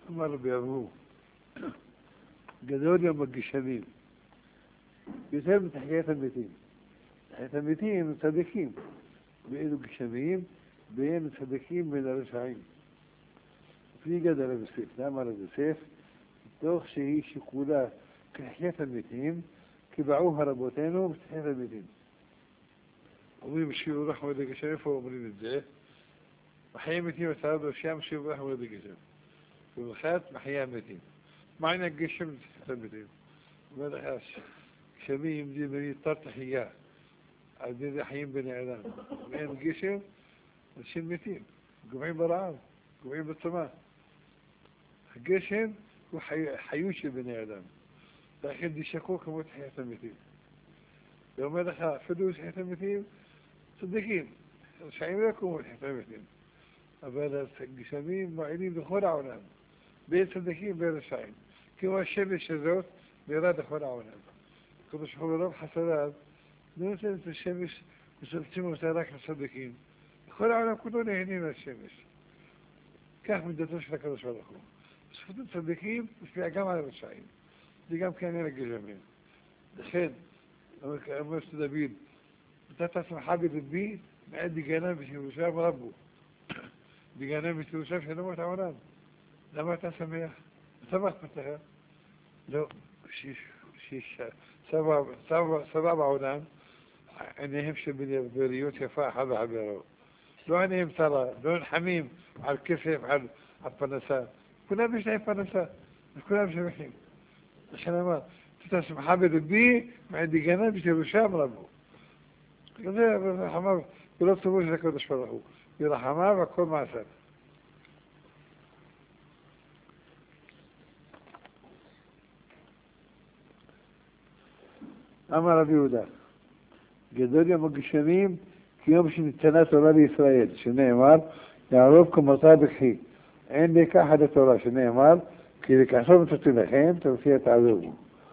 אמר רבי אבהו, גדול יום הגשמים, יותר מתחיית המתים. תחיית המתים הם צדיקים. ואלו גשמים, והם צדיקים בין הרשעים. לפני גדל רבי יוסף, למה רבי יוסף? תוך שהיא שיקולה כתחיית המתים, קבעוה רבותינו בתחיית המתים. אומרים שיעור רחמד הגשם, איפה אומרים את זה? מחיה מתים הצעד ראשם שיעור רחמד הגשם. ובחת מחיה מתים. מה עניין הגשם לתחיית המתים? אומר לך, גשמים זה בניתר תחייה. על ידי חיים בני אדם. ואין גשם, אנשים מתים. גומעים ברעב, גומעים בצמא. הגשם הוא חיות של בני אדם. לכן ישקו כמו תחיית המתים. ואומר לך, אפילו תחיית המתים, צדיקים. רשעים לא יקומו תחיית המתים. אבל הגשמים מועילים לכל העולם. בין צדיקים בין רשעים. כמו השמש הזאת, מירד לכל העולם. כמו שחברוב חסדיו, לא נותן את השמש, מסלצים אותה רק לצדיקים. כל העולם כולו נהנים מהשמש. כך מדתו של הקדוש ברוך הוא. זכות הצדיקים משפיעה גם על הרשעים. זה גם כעניין הגשמים. לכן, אומר דוד, נתת עצמך בלבי, מעט דגנם ושמושם רבו. דגנם ושמושם שלום את העולם. למה אתה שמח? שמח פתח? לא, סבא בעולם, עיניהם של בריות יפה אחד לחברו. לא עיניהם צרה, לא נלחמים על כסף, על פרנסה. כולם יש להם פרנסה, וכולם שמחים. לכן אמר, תתה שמחה בלבי, מעט דגנם ושמושם רבו. זה רחמיו, ולא טובו של הקדוש ברוך הוא. ברחמיו הכל מעשיו. אמר רבי יהודה, גדול יום הגשמים כיום שניתנה תורה לישראל, שנאמר, יערוב כמותה בכי, אין לקח עד התורה, שנאמר, כי לקחו מצאתי לכם, תרצי תעזובו.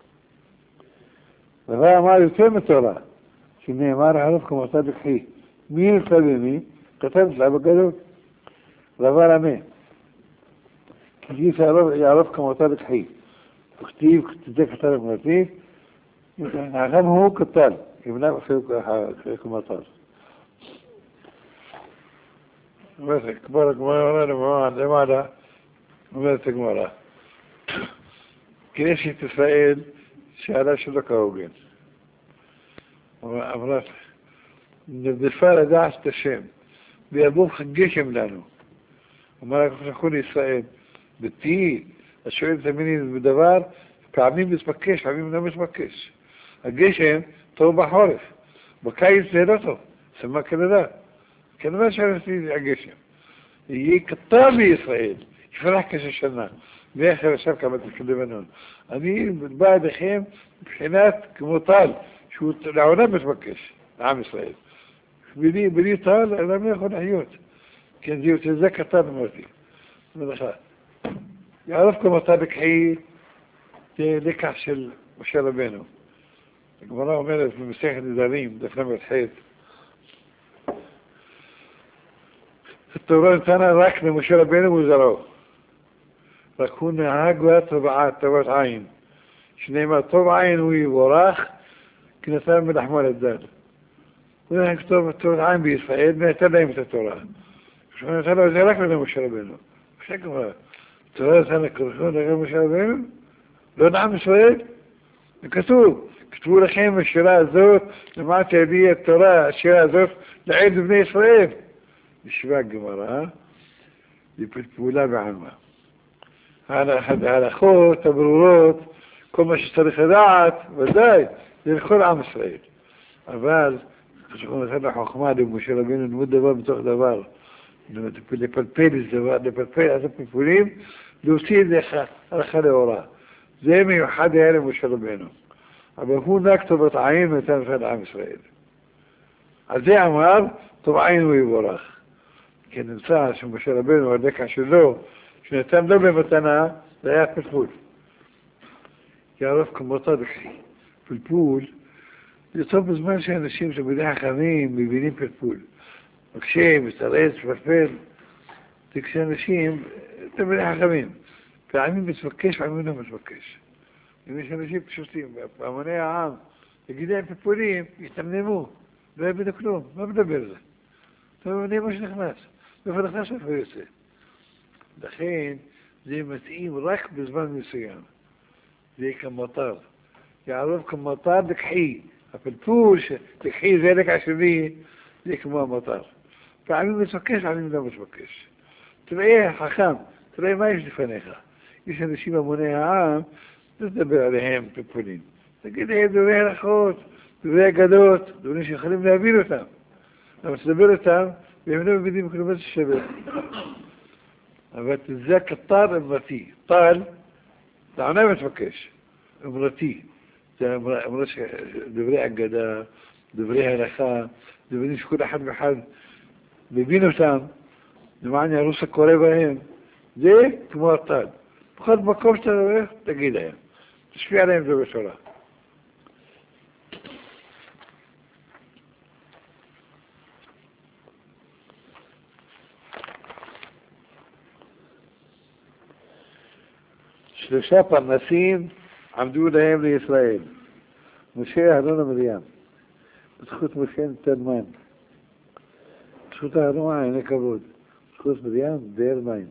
דבר אמר יותר מתורה, שנאמר, יערוב כמותה בכי, מי נמצא במי? כתב אצלה בגדול. דבר אמה, כי יערוב כמותה בכי, וכתיב, זה כתב במרתיב, גם הוא קטן, ימנע אחרי כמטר. אומרת, כבר הגמרא למעלה, אומרת הגמרא. כנסת ישראל שאלה שלא כהוגן. אמרת, נרדפה לדעת את השם, ויבוא גשם לנו. אמר הקדוש לישראל, ביתי, השואל תמיד בדבר, פעמים מתבקש, פעמים לא מתבקש. הגשם טוב בחורף, בקיץ זה לא טוב, שמה כנראה. כנראה שעשיתי הגשם. יהיה קטן בישראל, יפרח כששנה, ואחר עכשיו כמה תקדמנון. אני בא אליכם מבחינת כמו טל, שהוא לעולם מתבקש, לעם ישראל. בלי טל, אני לא יכול לחיות. כן, זה קטן אמרתי. יערוף כמו טל לקחי, זה לקח של משה רבנו. הגמרא אומרת במסכת נדרים, דף ל"ח, התורה נתנה רק למשה רבנו וזרעו. רק הוא נהג טובת עין. שנאמר, טוב עין הוא יבורך, כי נתן מלחמו לדל. הוא נהג טובת עין בישראל, ונתן להם את התורה. כשהוא נתן לו את זה רק למשה רבנו. עכשיו גמרא, התורה נתן למשה רבנו, לא נעם ישראל, וכתוב, כתבו לכם בשירה הזאת, למעט ידי התורה, השירה הזאת, לעד בני ישראל. נשבע גמרא, לפעולה בעלמא. ההלכות, הברורות, כל מה שצריך לדעת, ודאי, זה לכל עם ישראל. אבל, כשאנחנו נתן לחוכמה, למשה רבינו, ללמוד דבר בתוך דבר, לפלפל את הפלפולים, להוציא את זה הלכה לאורה. זה מיוחד היה למשה רבינו. אבל הוא נק טובת עין ונתן לך לעם ישראל. על זה אמר, טוב עין הוא יבורך. כי נמצא שמשה רבינו, הדקה שלו, שנתן לו במתנה, זה היה פלפול. יערוף כמותה בכי. פלפול, זה טוב בזמן שאנשים שבדרך חכמים מבינים פלפול. מקשים, מסתרץ, פלפל. זה כשאנשים, אתם בדרך חכמים. פעמים מתבקש, פעמים לא מתבקש. אם יש אנשים פשוטים, בהמוני העם, יגידי להם פפולים, יתמנמו, לא יבינו כלום, מה מדבר זה? אתה מבין מה שנכנס, ואיפה נכנס ואיפה יוצא. לכן זה מתאים רק בזמן מסוים. זה יהיה כמטר. יערוב כמטר לקחי. הפלפול שלקחי זה לקח שלי, זה יהיה כמו המטר. פעמים מתבקש, פעמים לא מתבקש. תראה חכם, תראה מה יש לפניך. יש אנשים המוני העם, לא תדבר עליהם פלפולים. תגיד להם דברי הלכות, דברי אגדות, דברים שיכולים להבין אותם. אבל תדבר אותם, והם לא מבינים כלום מה זה שווה. אבל זה כתר אמרתי. טל, לעונה מתבקש. אמרתי. זה אמרת דברי אגדה, דברי הלכה, דברים שכל אחד ואחד מבין אותם, למען הרוס הקורא בהם. זה כמו הטל. בכל מקום שאתה הולך, תגיד להם. תשפיע עליהם זה בשורה. שלושה פרנסים עמדו להם לישראל. משה, אהרון ומרים. בזכות משה ניתן מים. בזכות אהרון אין כבוד. בזכות מרים באר מים.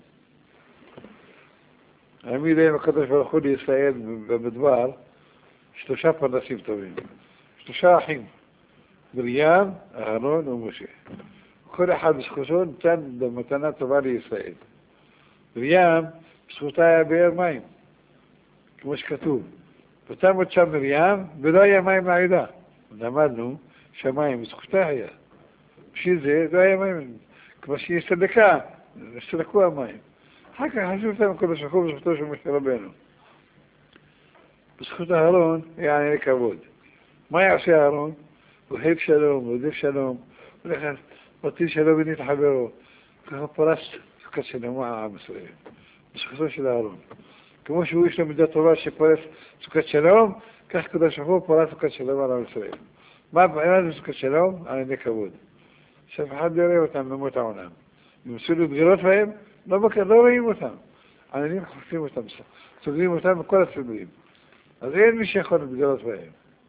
העמיד להם הקדוש ברוך הוא לישראל במדבר שלושה פרנסים טובים. שלושה אחים. מרים, אהרון ומשה. כל אחד בזכותו ניתן מתנה טובה לישראל. מרים, בזכותה היה באר מים. כמו שכתוב, ותמת שם מרים, ולא היה מים לעדה. למדנו שהמים בזכותה היה. בשביל זה לא היה מים, כמו שהיא סדקה, סדקו המים. אחר כך חשוב אותם הקדוש ברוך הוא בזכותו של משה רבנו. בזכות אהרון היה עניין לכבוד. מה יעשה אהרון? הוא אוהב שלום, הוא עודף שלום, הוא הולך מטיל שלום בנית חברו. ככה פרס סוכת שלום העם ישראל. בזכותו של אהרון. כמו שהוא יש לו מידה טובה שפורס סוכת שלום, כך קדוש ברוך הוא פורס סוכת שלום על עם ישראל. מה זה סוכת שלום? על ענייני כבוד. שאף אחד לא יראה אותם במות העולם. אם עשו להתגלות בהם, לא רואים אותם. עניינים חופשים אותם, סוגרים אותם בכל הסוגרים. אז אין מי שיכול להתגלות בהם.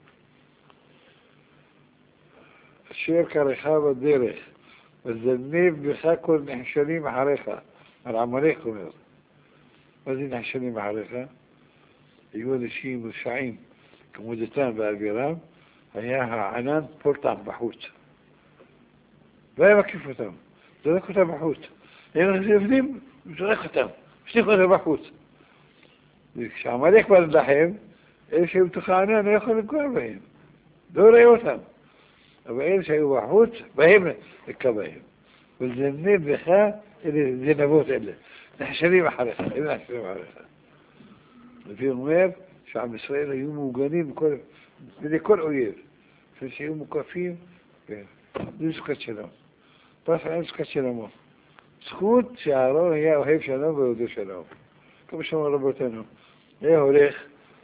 אשר קרחה בדרך, וזנב בך כל נחשלים אחריך. על עמלך אומר. מה זה נחשלים אחריך? היו אנשים רשעים, כמו דתן ואבירם, היה הענן פורטם בחוץ. והיה מקיף אותם, זרק אותם בחוץ. היו עובדים, זרק אותם, שליך אותם בחוץ. וכשעמלך בא לדחם, אלה שהיו בתוך הענן לא יכול לפגוע בהם. לא רואה אותם. אבל אלה שהיו בחוץ, בהם לקה בהם. ולזנב בך, אלה זנבות אלה. נחשלים אחריך, אלה נחשלים אחריך. לפי אומר שעם ישראל היו מעוגנים בידי כל אויב. לפני שהיו מוקפים, זה זכות שלום. פרס עליהם זכות שלומו. זכות שהארון היה אוהב שלום ואוהב שלום. כמו שאמר רבותינו, היה הולך,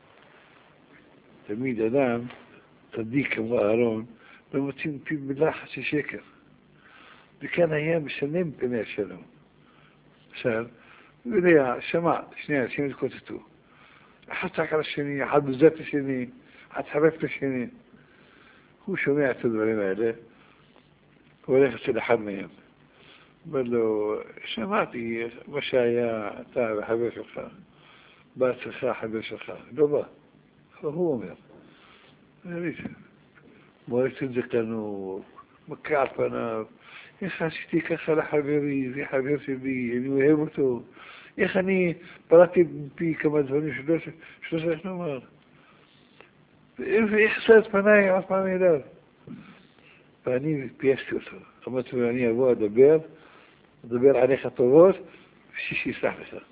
תמיד אדם, צדיק כמו הארון, לא מוצאים פיו מילה חצי שקר. וכאן היה משלם פני השלום. עכשיו, הוא יודע, שמע, שני אנשים התקוטטו. אחד צעק על השני, אחד בזאת השני, אחד חרף את השני. הוא שומע את הדברים האלה, הוא הולך אצל אחד מהם. אומר לו, שמעתי מה שהיה אתה וחבר שלך, בא אצלך החבר שלך, לא בא. אבל הוא אומר, מועצת זקנו, מכה על פניו, איך עשיתי ככה לחברי, זה חבר שלי, אני אוהב אותו. איך אני פרעתי מפי כמה דברים שלא צריך לומר. ואיך עשה את פניי עוד פעם אליו. ואני פייסתי אותו. אמרתי לו, אני אבוא אדבר עליך טובות, ושיש יסלח לך.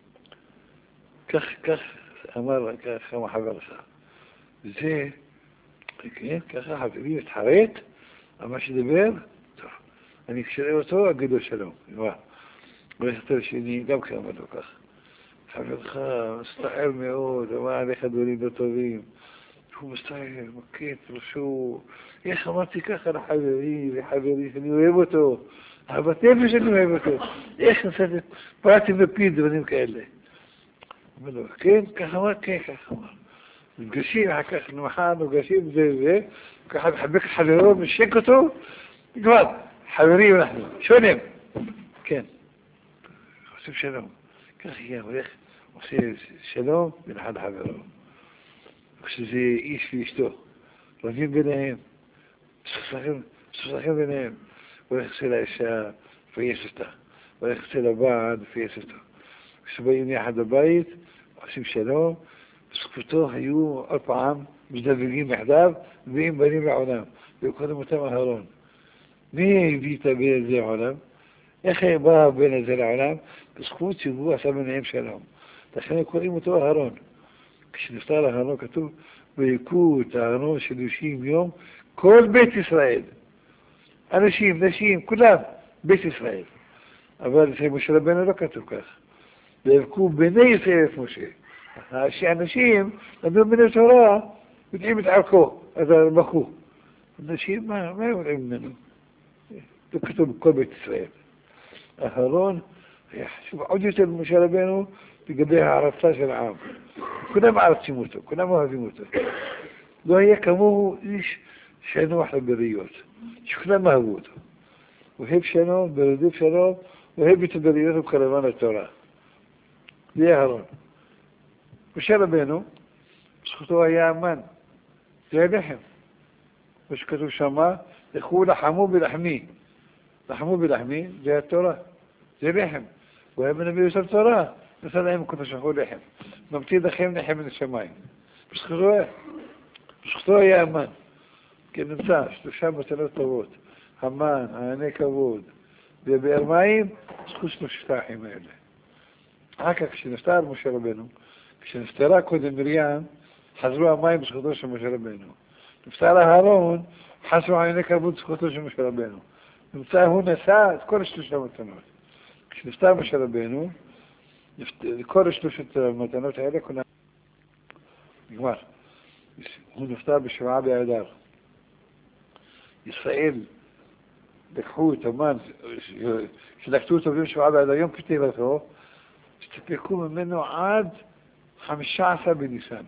כך אמר, כך אמר חבר לך. וזה, כן, ככה חברים התחרט, אמר שדבר, טוב. אני כשאראה אותו, אגיד לו שלום. הולך יותר שני, גם כן אמר לו כך. חברך מסתער מאוד, אמר עליך דברים לא טובים. הוא מסתער, מכה את ראשו. איך אמרתי ככה לחברי, שאני אוהב אותו. אהבת נפש שאני אוהב אותו. איך נעשיתי, פרעתי בפי דברים כאלה. אומר לו, כן, ככה אמר, כן, ככה אמר. נפגשים, אחר כך מחר נפגשים זה, ככה מחבק את חברו, משק אותו, כבר, חברים אנחנו, שונים. כן, עושים שלום. כך יהיה, הולך, עושה שלום בין אחד לחברו. כשזה איש ואשתו, רבים ביניהם, סוכסכים ביניהם. הולך אצל האישה, פייס אותה. הולך אצל הבעל, פייס אותו. כשבאים יחד לבית, עושים שלום, בזכותו היו עוד פעם מזדווגים יחדיו, מביאים בנים לעולם. וקודם אותם אהרון. מי הביא את הבן הזה לעולם? איך בא הבן הזה לעולם? בזכות שהוא עשה ביניהם שלום. לכן קוראים אותו אהרון. כשנפטר אהרון כתוב, ויקו את אהרון 30 יום, כל בית ישראל. אנשים, נשים, כולם, בית ישראל. אבל אצל משה רבנו לא כתוב כך. ויבכו בני ישראל את משה. שאנשים למדו מן התורה, יודעים את ערכו, אז בכו. אנשים, מה הם יודעים ממנו? זה כתוב בכל בית ישראל. אהרון היה חשוב עוד יותר במשה רבנו לגבי הערצה של העם. כולם מערצים אותו, כולם אוהבים אותו. לא היה כמוהו איש שנוח לבריות, שכולם אהבו אותו. אוהב שלום, ברודף שלום, אוהב את הבריות ובקרבן לתורה. זה אהרון. משה רבנו, בזכותו היה אמן. זה הלחם. מה שכתוב שמה, לכו לחמו בלחמי. לחמו בלחמי זה התורה. זה לחם. הוא היה מנביא יוסף תורה. נתן להם כל השחור לחם. ממתין לכם לחם מן השמיים. בזכותו היה אמן. כן נמצא, 3 מתנות טובות. המן, הענה כבוד, ובאר מים, זכות 3 האחים האלה. אחר כך כשנפטר משה רבנו, כשנפטרה קודם מרים, חזרו המים בזכותו של משה רבנו. נפטר אהרון, חזרו הענה כבוד בזכותו של משה רבנו. נמצא, הוא נשא את כל 3 מתנות. כשנפטר משה רבנו, כל 3 המתנות האלה כולם נגמר. הוא נפטר ב7 באדר. ישראל לקחו את המן, שלקחו אותו ביום 7 באדר, יום כתיבתו, הסתפקו ממנו עד 15 בניסן.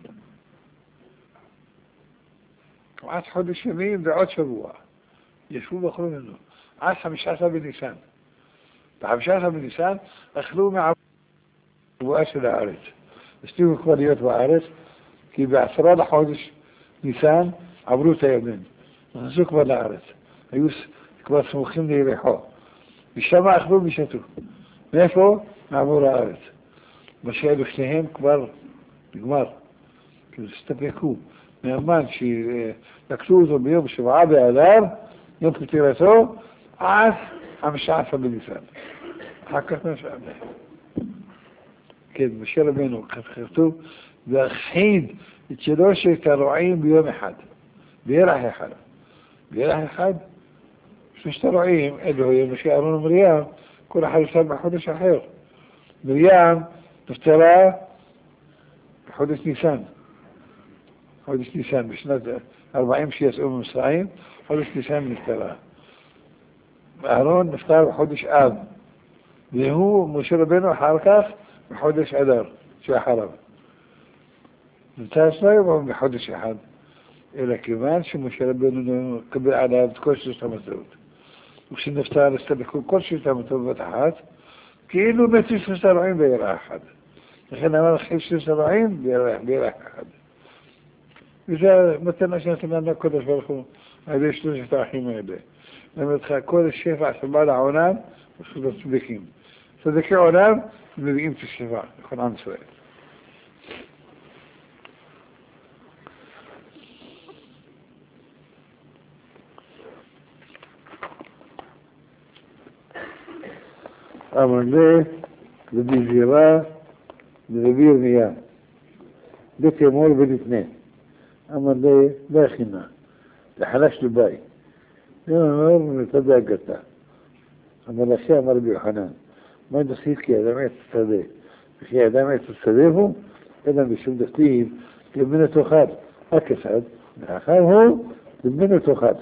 עד חודש ימים ועוד שבוע. ישבו ואכלו ממנו. עד 15 בניסן. ב-15 בניסן אכלו מהבואה של הארץ. הספיקו כבר להיות בארץ, כי ב10 לחודש ניסן עברו את הירדן. נכנסו כבר לארץ. היו כבר סמוכים ליריחו. ושם אכלו ושתו. מאיפה? מעבור לארץ. מה שהיה בפניהם כבר נגמר. כי הסתפקו. מהמן שלקחו אותו ביום 7 באדר, יום פטירתו, עד 15 בניסן. אחר כך נשאר. כן, משה רבנו, כתוב, והכחיד את 3 הרועים ביום אחד. בירח אחד. בירח אחד, 3 הרועים, אלו היו משה אהרון ומרים, כל אחד נפטר בחודש אחר. מרים נפטרה בחודש ניסן. חודש ניסן, בשנת 40 שיצאו ממצרים, חודש ניסן נפטרה. אהרון נפטר בחודש אב, והוא, משה רבנו, אחר כך בחודש אדר, שאחריו. נמצא אצלנו בחודש אחד, אלא כיוון שמשה רבנו קבל עליו את כל 3 המטרות. וכשנפטר הסתפקו כל 3 המטרות אחת, כאילו מתו 3 הרועים בירח אחד. לכן אמר לכם 3 הרועים בירח אחד. וזה מתנה שנתן לנו הקדוש ברוך הוא על ידי 3 האחים האלה. למד לך כל השפע שבא לעולם ושל הצדיקים. צדיקי עולם מביאים את השפע לכל עם ישראל. אמר לי, רבי זירא ורבי ירמיה, בית ימול ונתנה. אמר לי, לא הכינה, לחלש לבית. אמר, נתדע גתה. אמר לכי, אמר רבי יוחנן, מה דחית כי אדם עץ השדה? וכי אדם עץ השדה הוא, אלא בשום דכתיב, למנו תאכל. הכיצד? לאחר הוא, למנו תאכל.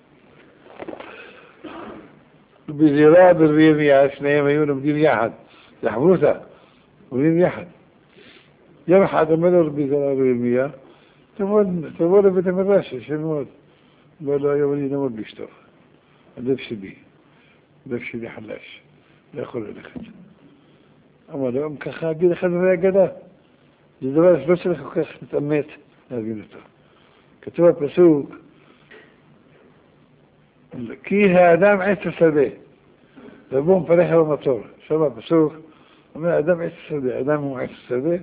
בזירה ברבי ירמיה, שניהם היו לומדים יחד يحبروتها ولين يحد يوم حد مدر بزرار المياه تقول بيت مراشة شنو ولا يولي نمر بيشتغل دفش بيه دفش بيه حلاش لا يخل لخد أما لو أمك خابي لخد ولا قدا لذلك بس لك تأميت هذه كتبت بسوق كي هادام عيس السبي لبون فريحة ومطور شباب بسوق ومن هادام عيس السبي هادام هو عيس السبي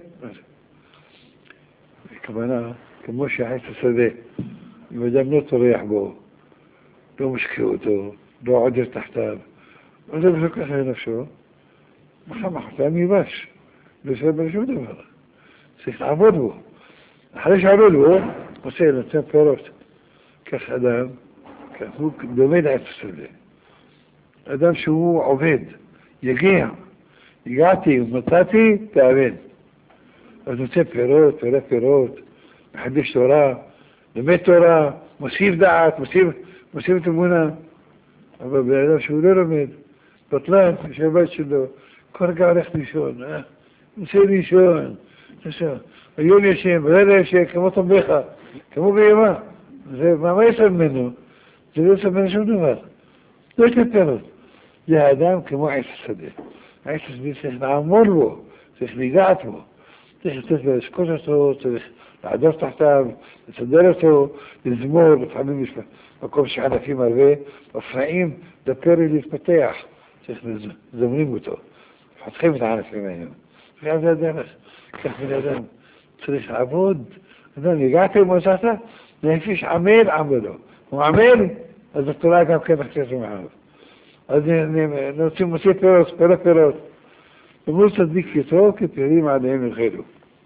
كمان كموش عيس السبي مدام نطر يحبوه لو مشكوته لو عدر تحتاب وإذا بسوق أخي نفسه ما حتامي باش لو سبب شو ده هذا سيخ عبوده حليش عبوده وسيلة تنفيروت كاخ أدام كهو دومين عيس السبي أدام شو هو عبيد يقيع يقعتي ومطاتي تابين أدام فيروت محدش وراه لميت وراه مصيب دعت مصيبة المنى أبا بأدام شو له رميد بطلان شبات شلو كرقع ريحتي شون نسيني شون اليوم يا شيء بغير يا شيء كما طبيخة كما قيمة ما يسمى منه يسمى منه شو نمر ليش تتكلم يا آدم كما عيس السدي عيس السدي سيخنا عمره سيخنا قاعته سيخنا تثبت شكوشته سيخنا العدار تحتها صدرته الزمور بتحمل مش مكومش حدا فيه مربيه وفرائيم دكاري اللي يتفتح سيخنا زمنين بتوه فتخيمت عنا في مايو في هذا الدرس كيف من هذا صريح عبود هذا يقعته ومساته ما فيش عميل عمله وعميل الدكتوراه كان كيف اختياره معه هذه نوتي موسيقى بيروت الموسى ديك يتوقع تريم عليهم الخير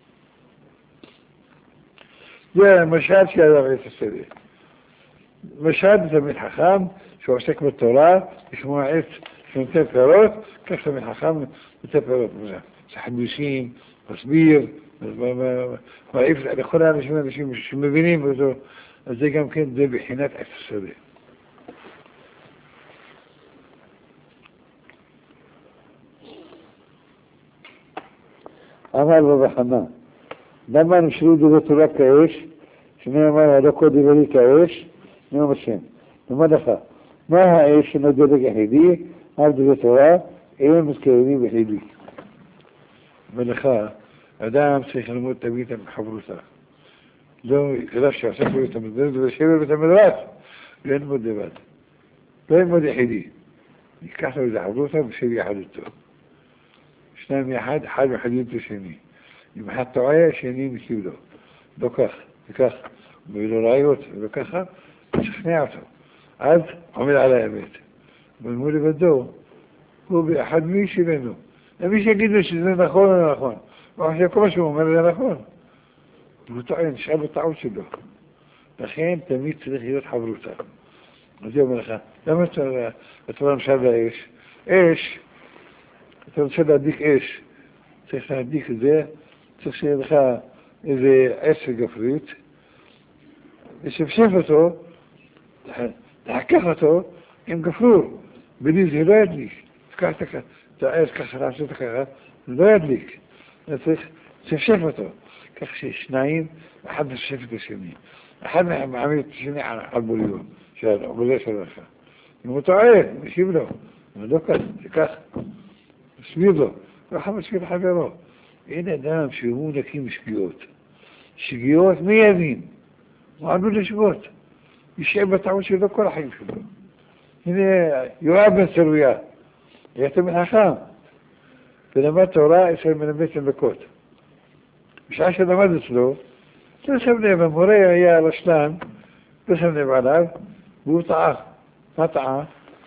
ده مشهد في هذا غير السرير مشهد من حخام شو عشتك بالتوراة اسمه عيس سنتين بيروت كيف من حخام بيروت سحبوسين تصبير ما يفرق الأخرى مش مبينين زي كم كنت زي بحينات عيس السرير أمال بابا حمام لما نشرو دي لك كايش شنو ما هذا كود يبري كايش نو مشين لما دخل ما هايش شنو دي هدي هذا دي ترى ايه مسكيني بهدي ملخا ادام شيخ الموت تبيت محبروسه لو خلاص شافوا يتمدد بالشيء بتمدرات لين مدبات لين مد هدي يكسر يحبروسه بشيء حدته شنو يا حد حديته شنو يبقى حتى عيا شيني مسيوله دكخ بيقولوا رايوت دكخ شخنيعته عاد عمل على بيت بالمولي بدو هو بأحد ميشي منه مش يجد مش زين أخوان وعشان كل شو من زين أخوان بتوعين شعب الطعوم شلو الحين تميت تلخ يروح حبروتها زي ما لخا لما ترى مشهد إيش ترى مشهد أديك إيش تخديك زي تخشي لخا إذا عيش قفريت شفته تحكفته إن قفرور بديز هلايد ليك فكرتك تعيش كسر عشتك هلايد ليك شفته كخشي شنايم أحد شفته شني أحد ما عملت شني على قلبه اليوم شارع وليش الرخاء المتعين مش يبلغ مدوكت كخ سميضه رحمة شكل حبيبه إذا دام شهودة كي شقيوت ميامين وعنده لشبوت الشعب تعوش يذكر كل حي شبه هنا يواب من سرويات يهتم حخام فلما توراة يصير من البيت البكوت مش عشان ما دسلو تسمني من مريا يا رشلان تسمني بعلاف بوطعة قطعة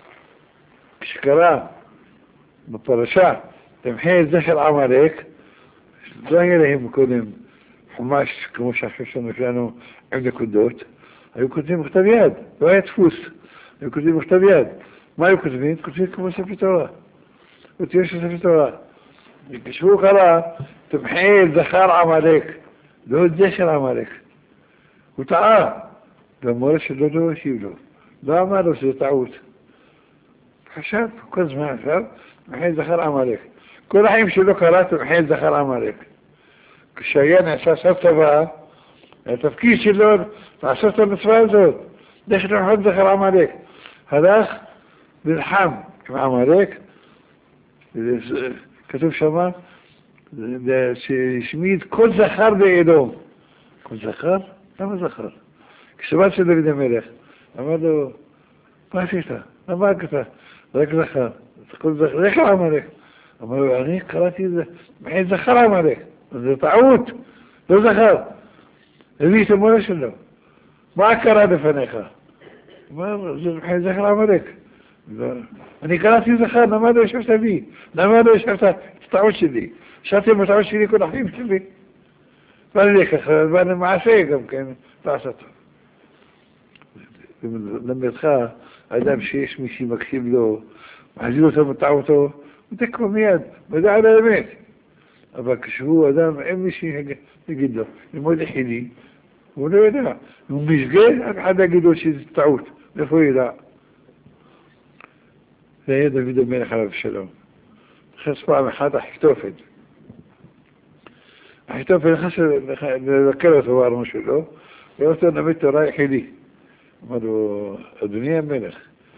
شكرا مطرشة تمحيز دخل عمليك ظاهرهم كلهم حماش كموش عشان كانوا عند كدوت يكتبين مختبيات وهي تفوس يكتبين مختبيات ما يكتبين كم سفر توراة وتيش سفر توراة يكشفوا قراء تمحيل دخل عمليك لو دخل عمليك وتعال لما رش اللودو يشيله لا ما لو سيتعود حشاب كل ما حشاب محيل دخل عمليك כל החיים שלו קראת ומחיל זכר עמלק. כשהיה נעשה סבתא, התפקיד שלו לעשות את המצווה הזאת, דרך למחות זכר עמלק. הלך נלחם עם עמלק, כתוב שמה, שהשמיד כל זכר באדום. כל זכר? למה זכר? כשבא של דוד המלך, אמר לו, מה עשית? למה אתה? רק זכר. כל זכר, זכר עמלק. אמר לו, אני קראתי את זה, מחי זכר עמלק. זה טעות, לא זכר. הביא את המורה שלו. מה קרה לפניך? אמר, זה מחי זכר עמלק. אני קראתי זכר, למה לא ישבת בי? למה לא ישבת את הטעות שלי? ישבתי בטעות שלי כל החיים שלי. ואני ככה, ואני מעשה גם כן, לעשות. למדך, האדם שיש מי שמקשיב לו, מחזיר אותו בטעותו, הוא תקוע מיד, מדע על האמת. אבל כשהוא אדם, אין מי שיגיד לו, ללמוד יחידי, הוא לא יודע. הוא משגה, אף אחד יגיד לו שזה טעות. איפה הוא ידע? זה היה דוד המלך עליו שלום. נכנס פעם אחת אחיתופל. אחיתופל נכנס לבקר אותו בארמון שלו, ואומר אותו למד תורה יחידי. אמר לו, אדוני המלך,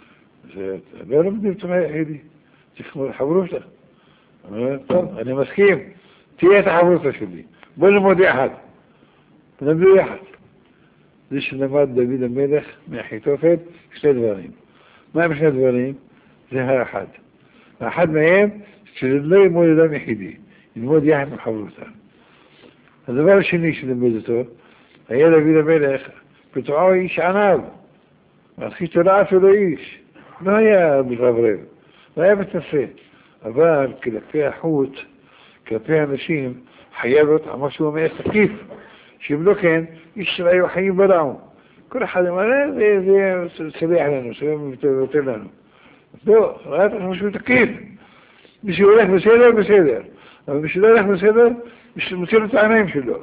לא למדים תורה יחידי, צריך חברותא. אמר, טוב, אני מסכים, תהיה את החברותא שלי, בוא נלמוד יחד. נלמדו יחד. זה שלמד דוד המלך מאחיתופל שני דברים. מה הם שני דברים? זה האחד. האחד מהם, שלא ילמוד אדם יחידי, ילמוד יחד עם חברותא. הדבר השני שלמד אותו, היה דוד המלך, פתאום איש ענב, מתחיל תורה אפילו איש, לא היה מתרברב, לא היה מתנשא, אבל כלפי החוץ, כלפי האנשים, חייב להיות משהו מעט תקיף, שאם לא כן, איש שלא היו חיים בלעו. כל אחד אמר, זה סליח לנו, זה יותר לנו. לא, ראית משהו תקיף. מי שהולך בסדר, בסדר. אבל מי שלא הולך בסדר, מוציא לו את העיניים שלו.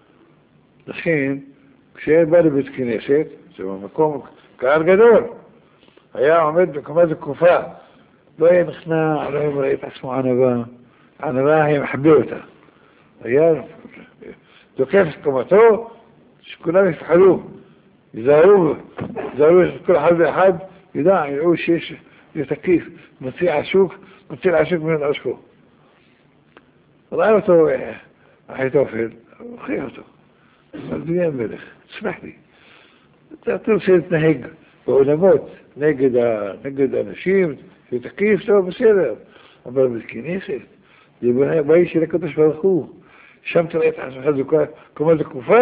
לכן, כשהיה בא לבית כנסת, זה במקום קהל גדול, היה עומד בקומה זקופה, לא היה נכנע, לא היה מראה את עצמו ענבה, הענבה היה מחבא אותה. היה תוקף את קומתו, שכולם יפחדו, יזהרו כל אחד ואחד, ידעו שיש תקיף, מוציא עשוק מן עשקו. ראה אותו אחיתופל, הוא הכריע אותו. אדוני המלך, תסמח לי. אתה רוצה להתנהג בעולמות נגד אנשים, שתקיף, טוב, בסדר. אבל בכנסת, זה בעיה של הקדוש ברוך הוא. שם תראה את עצמך קומה זקופה,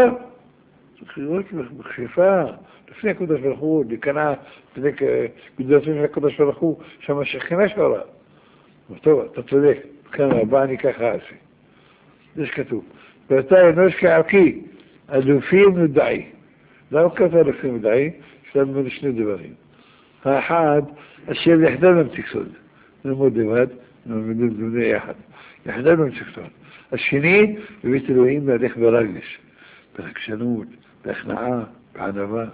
רק בכפיפה, לפני הקדוש ברוך הוא, להיכנע בגדולתו של הקדוש ברוך הוא, שם השכינה שלו. טוב, אתה צודק, כאן הבא אני ככה אעשה. זה שכתוב. ואתה אנוש כערכי, אלופים נודעי. למה כתוב אלופים נודעי? יש לנו שני דברים. האחד, אשר יחדם נמתיק סוד. נלמוד לבד, נלמוד לבדי יחד. יחדם נמתיק סוד. השני, בבית אלוהים להלך ברגש. ברגשנות, בהכנעה, בענווה.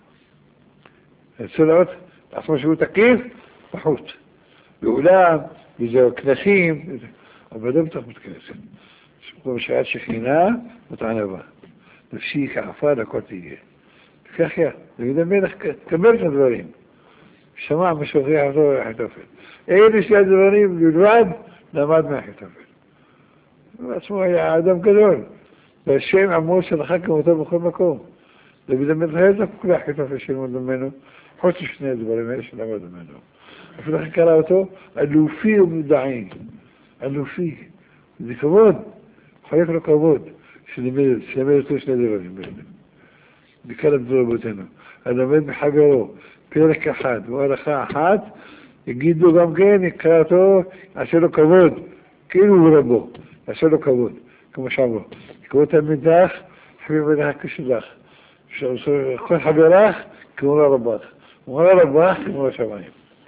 רוצה לראות, לעצמו שהוא תקיף, פחות. בעולם, בזה כנסים, אבל לא בתוך בית כנסת. בשעת שכינה ותענווה. נפשי כעפר הכל תהיה. כך היה, דוד המלך קבל את הדברים. שמע מה שהוכיח אותו אחיתופל. אלה שני הדברים בלבד למד מאחיתופל. בעצמו היה אדם גדול. והשם עמוס שלך כמותו בכל מקום. דוד המלך היה זקוק לאחיתופל שלמד ממנו, חוץ משני הדברים האלה שלמד ממנו. אפילו לכן קרא אותו אלופי ומודעי. אלופי. זה כבוד. חייך לו כבוד. שלמד אותו שני דברים האלה. בקלב דרבותינו. הלמד מחברו, פרק אחד והלכה אחת, יגידו גם כן, יקרא אותו, יעשה לו כבוד, כאילו הוא רבו, יעשה לו כבוד, כמו שאמרו. יקראו תלמידך, חביב בנך כשלך. כל חברך, כמו לרבך. כמו לרבך, כמו לשמיים.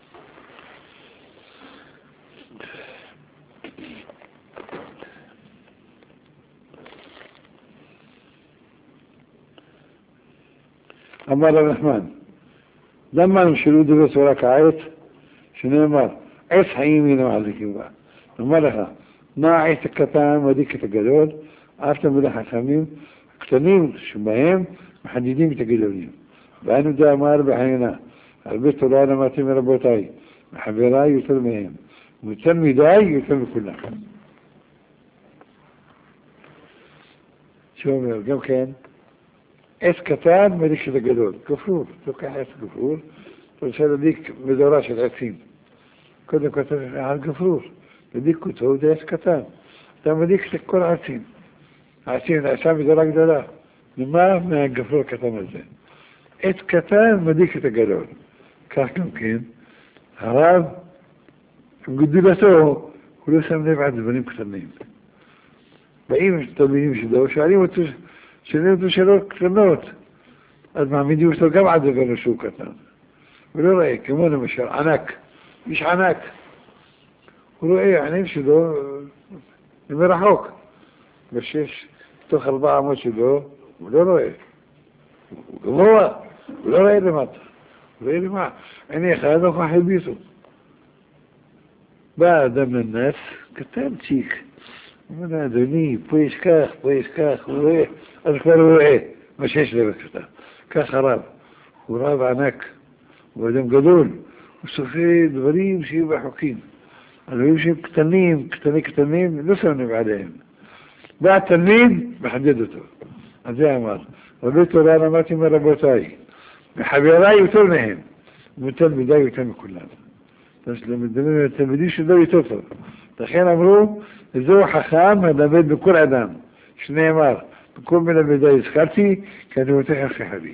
אמר רב נחמן, למה נמשלו דברי תורה כעת? שנאמר, עץ חיים הנה מחזיקים בה. נאמר לך, מה העץ הקטן מדליק את הגדול, אף תלמידי חכמים, הקטנים שבהם מחדדים את הגדולים. ואנו דה אמר בחיינה, הרבה תורה למדתי מרבותיי, מחבריי יותר מהם, ויותר מדי יותר מכולם. שאומר, גם כן, עץ קטן מדליק את הגדול, גפרור, תוקח עץ גפרור, אתה רוצה להדליק מדורה של עצים. קודם כל אתה על גפרור, להדליק אותו, זה עץ קטן. אתה מדליק את כל העצים. העצים נעשה מדורה גדולה. ומה מהגפרור הקטן הזה? עץ קטן מדליק את הגדול. כך גם כן, הרב, גדולתו, הוא לא שם לב על דברים קטנים. באים תלמידים שלו, שואלים אותו שאלות קטנות, אז מעמידים אותו גם על דבר שהוא קטן. ולא רואה, כמו למשל, ענק, איש ענק. הוא רואה, העיניים שלו מרחוק. בשש, תוך 400 שלו, הוא לא רואה. הוא גבוה, הוא לא רואה למטה. הוא רואה למה? עיני אחד לא יכול להלביס אותו. בא אדם לנס, קטנצ'יק. הוא אומר, אדוני, פה יש כך, פה יש כך, הוא רואה, אז כבר הוא רואה מה שיש לב הקטן. כך הרב, הוא רב ענק, הוא אדם גדול, הוא סופר דברים שיהיו בחוקים. הדברים שהם קטנים, קטנים, לא שמים עליהם. בא התלמיד, מחדד אותו. אז זה אמר, רבי תורה למדתי מרבותיי, מחבריי יותר מהם, ומתלמידי יותר מכולם. תלמידים שלו יותר טוב. לכן אמרו, זהו חכם מלמד בכל אדם, שנאמר, בכל מלמדי הזכרתי, כי אני רוצה חכי חבי.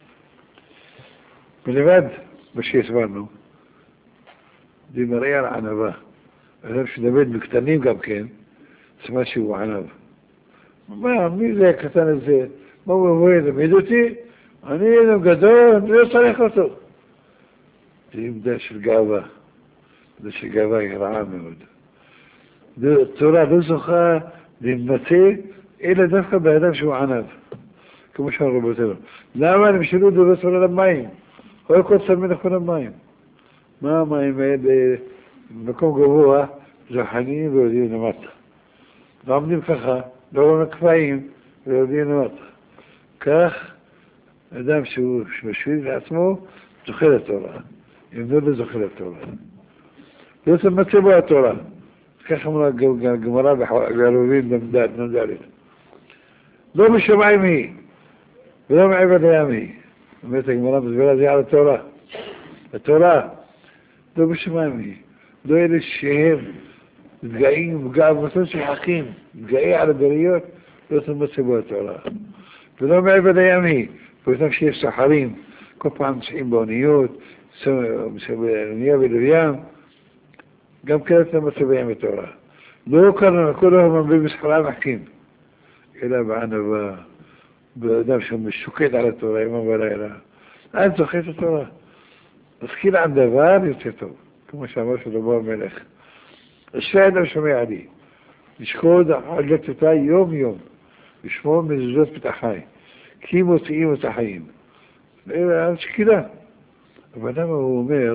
מלבד מה שהסברנו, זה מראה על ענבה. אדם שלמד בקטנים גם כן, זה מה שהוא ענב. מי זה הקטן הזה? מה הוא אומר? למד אותי? אני אדם גדול, אני לא צריך אותו. זה עמדה של גאווה. עמדה של גאווה היא רעה מאוד. תורה לא זוכה להתמצא, אלא דווקא באדם שהוא ענב. כמו שאמר רבותינו. למה הם שאלו דברי תורה למים? כל כל תלמיד נכון למים. מה המים האלה? במקום גבוה, זוחנים ויורדים למטה. לא עומדים ככה, לא רואים כפיים ויורדים למטה. כך, אדם שהוא משוויד לעצמו, זוכה לתורה. אם לא זוכה לתורה. לא תמצא בו התורה. כך אמרה הגמרא בערובין נ"ד. לא בשמיים היא, ולא מעבר לים היא. אומרת הגמרא מסבירה זה על התורה. התורה, לא בשמיים היא. לא אלה שהם מתגאים, בגאוותו של חכים, מתגאים על הבריות, לא תמצא בו התורה. ולא מעבר לים היא, ואותם שיש סוחרים, כל פעם נוסעים באוניות, אונייה ולווים, גם כן אתה מצא בהם התורה. לא קרנו, כל היום במסחרה מחכים, אלא בענווה, באדם שמשוקד על התורה, יום בלילה, אז זוכה את התורה. משכיל על דבר יוצא טוב, כמו שאמר שלמה המלך. אשרי אדם שומע לי, לשקוד על גתותי יום יום, לשמור מזוזות פתחי, כי מוציאים את החיים. זה שקידה. אבל למה הוא אומר,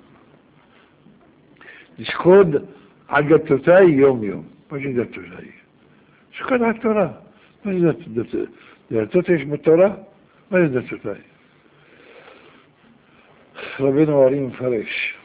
לשקוד על גתותי יום יום. מה זה גתותי? לשקוד על תורה. מה זה גתותי? דתות יש בתורה? מה זה דתותי? רבינו ארי מפרש.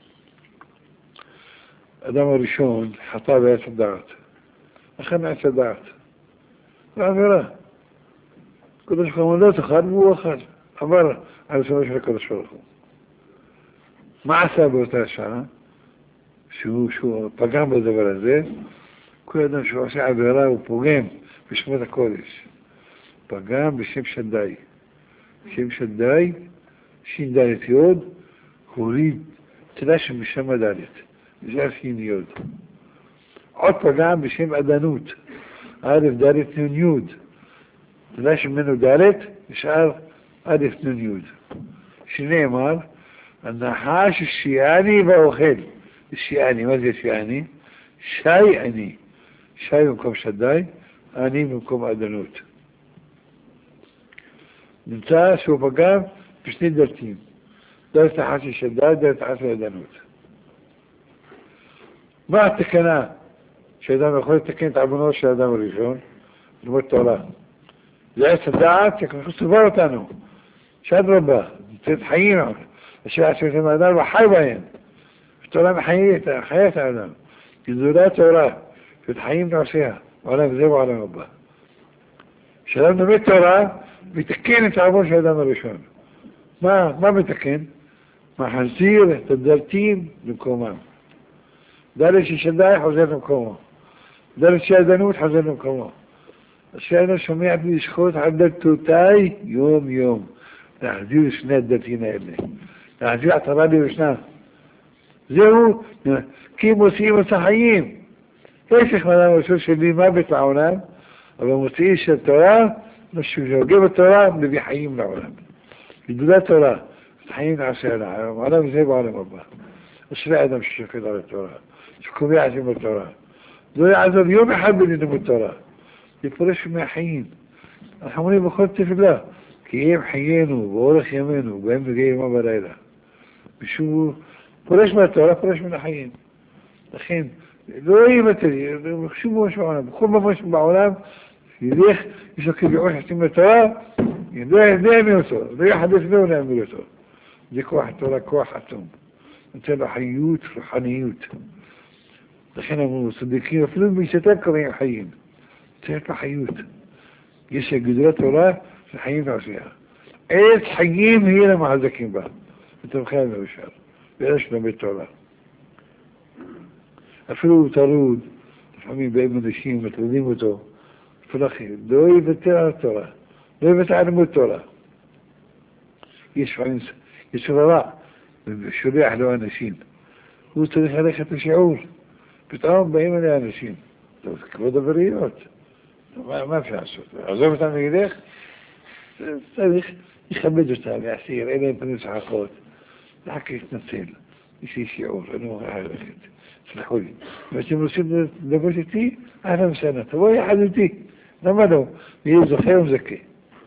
אדם הראשון חטא בעץ הדעת. אכן עץ הדעת. זה עבירה. קדוש ברוך הוא לא תאכל והוא אכל. עבר על רצונו של הקדוש ברוך הוא. מה עשה באותה שעה? שהוא פגם בדבר הזה. כל אדם שהוא עושה עבירה הוא פוגם בשמות הקודש. פגם בשם שדי. שם שדי, שין דלת יוד, הוריד תלש משם הדלת. זה שין יוד. עוד פגם בשם עדנות. א' דלת נון יוד. תלש ממנו דלת, נשאר א' נון יוד. שנאמר, הנחש שיעני ואוכל. שיעני, מה זה שיעני? שי אני. שי במקום שדי, אני במקום עדנות. נמצא שהוא פגם בשני דלתים. דלת אחת של שדי, דלת אחת של עדנות. מה התקנה שאדם יכול לתקן את עוונו של האדם הראשון, ללמוד תורה. זה עץ הדעת שכך סובר אותנו. שעד רבה, זה חיים, השאלה שאתם האדם וחי בהם. התורה מחיית, חיית האדם. גדולה תורה, וחיים נעשיה, בעולם זה ובעולם הבא. כשאדם לומד תורה, מתקן את העוון של האדם הראשון. מה מתקן? מחזיר את הדלתים למקומם. דלת ששדי חוזר למקומו. דלת שעדנות חוזר למקומו. השאלה שומע בלי לשחוט על דלתותיי יום יום. להחזיר שני הדלתים האלה. להחזיר עטרה ליושנה. זהו, כי מוציאים את החיים. הפך מאדם הראשון שלי מוות לעולם, אבל מוציא של תורה, משוגע בתורה, מביא חיים לעולם. גדולה תורה, חיים נעשה לעולם, העולם זה בעולם הבא. אשרי אדם ששוקד על התורה, שקובע עצים בתורה. לא יעזוב יום אחד בלימוד תורה. יפרש מהחיים. אנחנו אומרים בכל תפילה, כי הם חיינו, באורך ימינו, בהם נגיע ימה בלילה. משום פורש מהתורה, פורש מן החיים. לכן, לא יוותר, שום משהו בעולם, בכל משהו בעולם, ילך, יש לו כביעוש עצים לתורה, לא יאמין אותו, לא יחדש לו להאמין אותו. זה כוח התורה, כוח עצום. נותן לו חיות, רוחניות. לכן אמרו, צדיקים, אפילו בישתם קוראים חיים. צריך לו חיות. יש גדולה תורה, זה חיים ועשייה. עץ חיים יהיה למחזקים בה. ותומכי המאושר. ואלה שלומד תורה. אפילו הוא טרוד, לפעמים באים אנשים, מטרידים אותו, אפילו אחי, לא יוותר על התורה, לא יוותר על לימוד תורה. יש פעמים, יש רע, ושולח לו אנשים. הוא צריך ללכת לשיעור, פתאום באים אלי אנשים. זה כבוד הבריות. מה אפשר לעשות? עזוב אותם נגדך? צריך לכבד אותם, להסיר, אלה הם פנים שחקות. רק להתנצל. יש לי שיעור, אני מוכרח ללכת. סלחו לי. ואתם רוצים לדבר איתי? אהלן וסהלן. תבואי יחד איתי. למה לא? ויהיה זוכר ומזכה.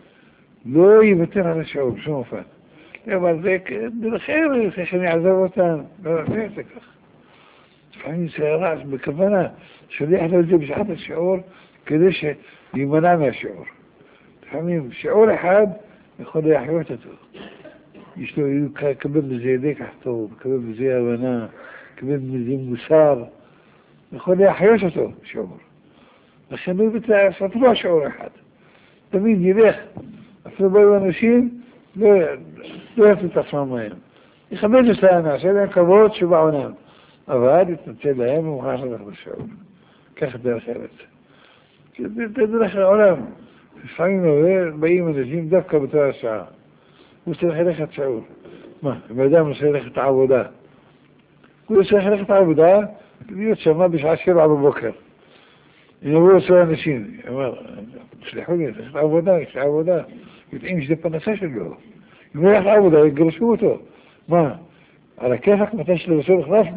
לא יוותר על השיעור, בשום אופן. אבל זה דרכם, צריך שאני אעזוב אותם. לא, זה כך. לפעמים זה רעש בכוונה. שולח לו את זה בשעת השיעור, כדי שימנע מהשיעור. לפעמים שיעור אחד יכול להחיות אותו. יש לו לקבל בזה לקח טוב, לקבל בזה הבנה, לקבל בזה מוסר, יכול להחיות אותו, שיעור. לכן הוא לעשות לא שיעור אחד. תמיד ילך, אפילו באו אנשים, לא יפו את עצמם מהם. יכבד אותם, נעשה להם כבוד שבעונם. אבל יתנצל להם ומוכן לעשות לשיעור. ככה דרך ארץ. זה דרך העולם. לפעמים באים אנשים דווקא בתור השעה. הוא צריך ללכת שיעור. מה? אם אדם רוצה ללכת לעבודה. הוא צריך ללכת לעבודה, להיות שמה בשעה 7 בבוקר. אם הוא רוצה אנשים, הוא אומר, סליחו לי, ללכת לעבודה, יש לעבודה. יודעים שזה פרנסה שלו. אם הוא הולך לעבודה, יגרשו אותו. מה? על הכיפק, מתי שלבסו נכנס,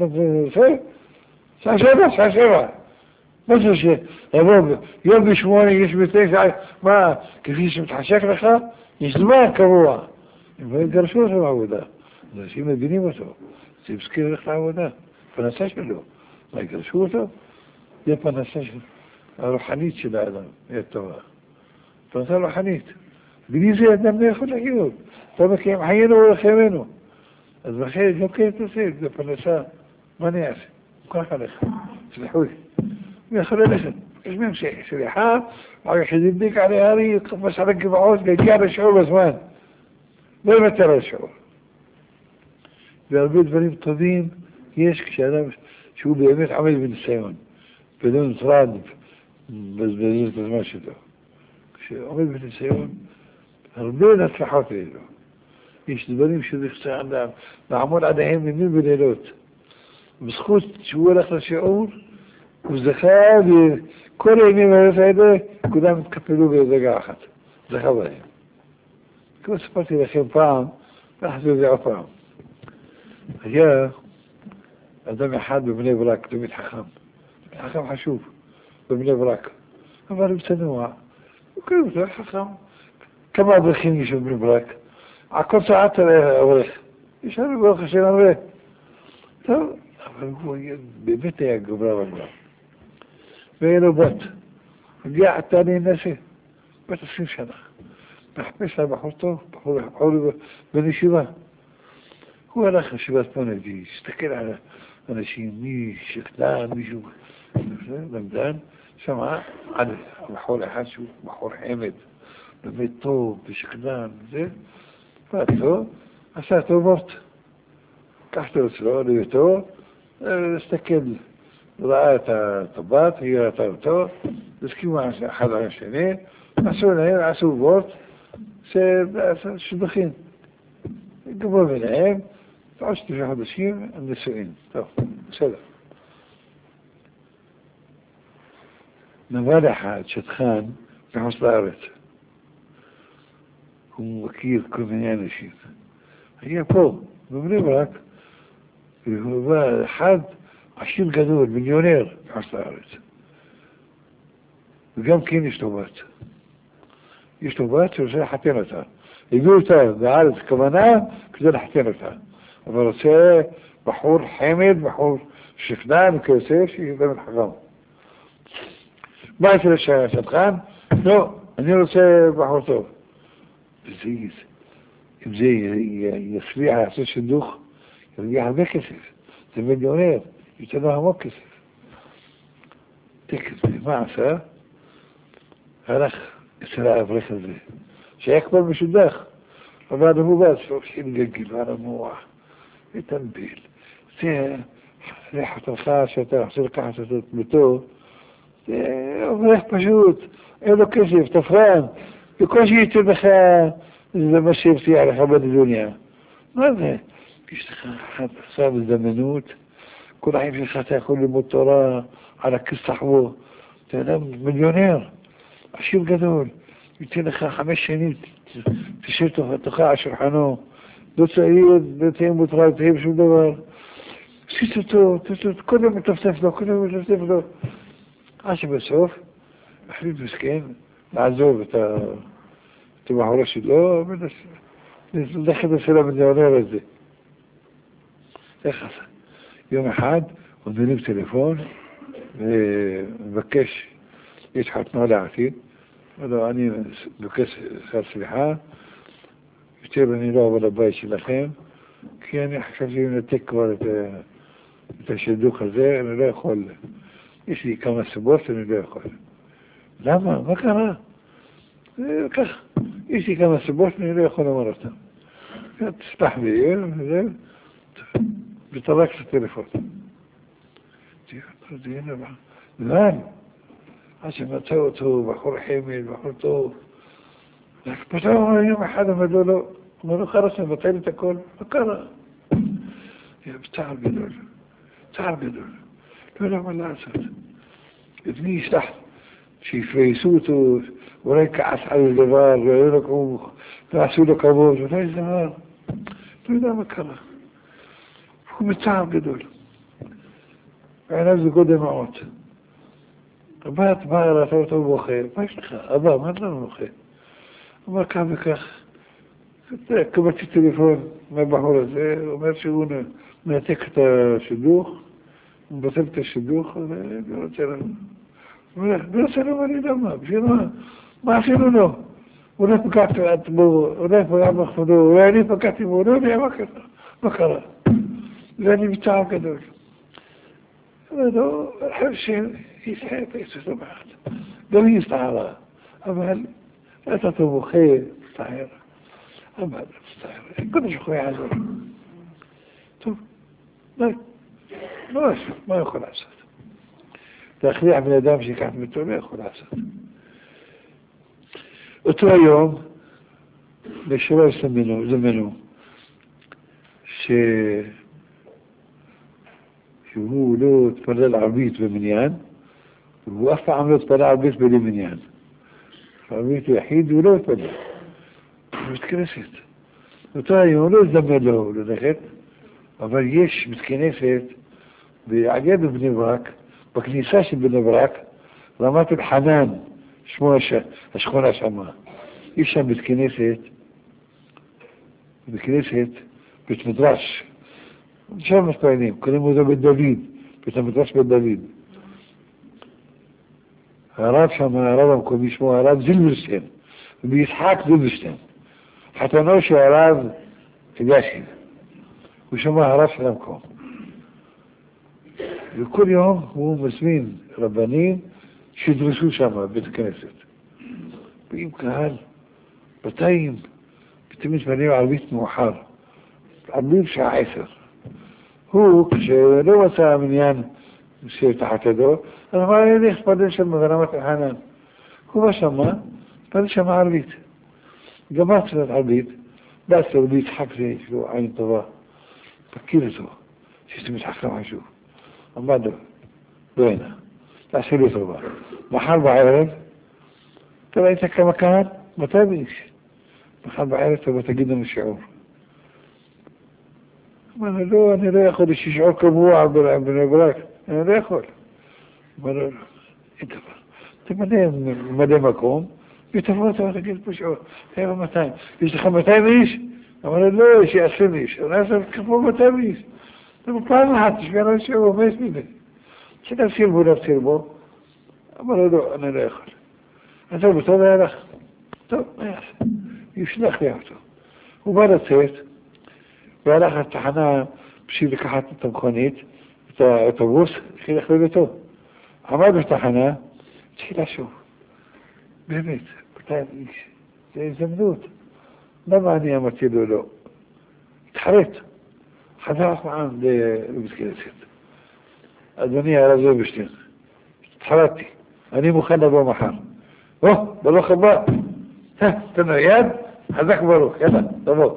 שעה 7. מה זה שיבוא יום ב8, יש ב9, מה, כפי שמתחשק לך, יש זמן קבוע. הם לא יגרשו אותו לעבודה. אז אנשים מבינים אותו. זה יזכיר ללכת לעבודה. פרנסה שלו. מה, יגרשו אותו? זה פרנסה הרוחנית של האדם. זה טובה. פרנסה רוחנית. בלי זה אדם לא יכול לחיות. אתה מכיר, חיינו ולחיינו. אז בכלל, לא כן תעשה, זה פרנסה. מה אני אעשה? ככה לך. סליחו לי. הוא יכול ללכת. יש מהם שליחה, ידביק עלי הרי, מסע לגבעות, להגיע לשיעור בזמן. לא יוותר על שיעור. והרבה דברים טובים יש כשאדם שהוא באמת עומד בניסיון, ולא נטרד בזבז את הזמן שלו. כשעומד בניסיון, הרבה הצלחות אלו. יש דברים שצריך אדם לעמוד עליהם ימים ולילות. בזכות שהוא הולך לשיעור, הוא זכה וכל הימים האלה כולם התקפלו ברגע אחת. זכה בהם. כמו ספרתי לכם פעם, ואחזור זה עוד פעם. היה אדם אחד בבני ברק, תמיד חכם. חכם חשוב, בבני ברק. אבל הוא צנוע. הוא כאילו חכם. כמה אברכים יש בבני ברק? הכל צעת אברך. יש לנו ברוך השם הרבה. טוב, אבל הוא באמת היה גברה בגבר. ויהיה לו בת. הגיע התני נשי, בת 20 שנה. מחפש לה בחור טוב, בחור בן ישיבה. הוא הלך לישיבת פונג'י, הסתכל על אנשים, מי שקדן, מישהו, למדן, שמע על בחור אחד שהוא בחור חמד, באמת טוב, ושקדן, וזה, ועצו, עשה טובות. קחתו אצלו, לביתו, הסתכל, ראה את הבת, היא ראתה אותו, הסכימו אחד על השני, עשו וורט, שדוחים. גבו ביניהם, ועוד 3 חודשים הם נשואים. טוב, בסדר. נבל אחד, שטחן, מחוץ לארץ. הוא מכיר כל מיני אנשים. היה פה, בבני ברק, והוא בא אחד עשיר גדול, מיליונר, מחוץ לארץ. וגם כן יש לו בת. יש לו בת שרוצה לחתן אותה. הביאו אותה בארץ כוונה כדי לחתן אותה. אבל רוצה בחור חמד, בחור שפנן וכיוצא, שיהיה באמת חכם. מה אצל השטחן? לא, אני רוצה בחור טוב. אם זה יצליח לעשות שידוך, ירגיע הרבה כסף. זה מיליונר, יותר לו המון כסף. תקס, מה עשה? הלך אצל האברך הזה, שהיה כבר משודך, אבל הוא בא, שהתחיל לגלגל על המוח, ותנביל. זה חתנך שאתה רוצה לקחת אותו את ביתו, זה אברך פשוט, אין לו כסף, תפרן, בקושי ייתן לך, זה מה שהבטיח לך בדוניה. מה זה? יש לך עכשיו הזדמנות, כל החיים שלך אתה יכול ללמוד תורה על הכיס תחבו, אתה יודע, מיליונר, עשיר גדול, ייתן לך 5 שנים, תשב תוכה על שולחנו, לא צעיר, לא תהיה מותרה, לא תהיה בשום דבר. עשית אותו, קודם מטפטף לו, עד שבסוף, החליט מסכן, לעזוב את הבחורה שלו, וללכת אצל המיליונר הזה. איך עשה? יום אחד הוא מרים טלפון ומבקש להתחתנו לעתיד. אמר אני מבקש סליחה, יותר אני לא אבוא לבית שלכם, כי אני חשבתי לנתק כבר את השידוך הזה, אני לא יכול. יש לי כמה סיבות, אני לא יכול. למה? מה קרה? כך, יש לי כמה סיבות, אני לא יכול לומר אותם. תסלח לי, וזה, וטרק את הטלפון. לאן? עד שמצא אותו, בחור חמד, בחור טוב. פתאום יום אחד אמרו לו, אמרו לו, חרס, מבטל את הכל, מה קרה? צער גדול, צער גדול. לא יודע מה לעשות. את מי ישלח? שיפייסו אותו, אולי כעס על דבר, ועשו לו כבוד, אולי זה דבר. לא יודע מה קרה. הוא מצער גדול. ועיניו זה גודל דמעות. הבת באה ראתה אותו בוכה, מה יש לך? אבא, מה אתה לא בוכה? אמר כך וכך. קבלתי טלפון מהבחור הזה, הוא אומר שהוא מנתק את השידוך, הוא מבטל את השידוך, ואני רוצה לו אני יודע מה, בשביל מה עשינו לו? אולי פגעתי בו, אולי פגע בכבודו, אולי אני פגעתי בו, לא יודע מה קרה. ואני מצער גדול. ולא, אני חושב שישראל תעשו אותו מעט. גם היא הסתערה, אבל אתה תבוכה, תסתער. אבל תסתער, קודם שכו יעזור. טוב, מה יכול לעשות? להכריח בן אדם שיקח ביתו, לא יכול לעשות. אותו היום, לשלו זמנו, שהוא לא התפלל ערבית במניין, והוא אף פעם לא התפלל ערבית בלי מניין. ערבית הוא יחיד, הוא לא התפלל. הוא מתכנסת. אותו היום לא הזדמן לו ללכת, אבל יש מתכנסת על יד בני ברק, בכניסה של בני ברק, רמת אל-חנן, שמו השכונה שמה. יש שם מתכנסת, בית מדרש. שם מתפעלים, קוראים לזה בית דוד, בית המדרש בית דוד. הרב שם, הרב המקומי שמו הרב זילברשטיין, וביצחק זילברשטיין. חתנו של הרב אלישיב. הוא שמע הרב של המקום. וכל יום הוא מזמין רבנים שידרשו שם בבית הכנסת. באים קהל, 200, פתאום מתפנים ערבית מאוחר. ערבית שעה 10. הוא, כשלא מצא המניין שתחת ידו, אז אמר לי, אני אכפדל שם ברמת החנן. הוא בא שמה, פדל שם ערבית. גמר תפילת ערבית, בא אצלו ביצחק זה, יש לו עין טובה. פקיד אותו, שיש מתחק למשהו. אמר לו, לא הנה, תעשה לי טובה. מחר בערב, אתה ראית כמה קהל? 200 איש. מחר בערב תבוא תגיד לנו שיעור. אמר לו, לא, אני לא יכול, יש שיעור קבוע בני ברק, אני לא יכול. אמר לו, אין דבר. תמלא מקום, ותבוא אתה תגיד פה שיעור. תהיה 200. יש לך 200 איש? אמר לו, לא, יש לי 20 איש. אני אעשה כפו 200 איש. אתה פעם אחת, תשמע לנו שיעור, מה יש מזה? שנפסיר בו. אמר לו, לא, אני לא יכול. אז הוא טוב היה לך. טוב, מה יעשה? ישלח לי אותו. הוא בא לצאת, והלך לתחנה בשביל לקחת את המכונית, את האוטובוס, התחיל לחלוד אותו. עמד בתחנה, התחיל לשוב. באמת, 200 איש. זה הזדמנות. למה אני אמרתי לו לא? התחרט. חזר מעם לבית כנסת. אדוני הרב זילברשטיין, התחרטתי. אני מוכן לבוא מחר. ברוך הבא. תן לו יד, חזק ברוך, יאללה, תבוא.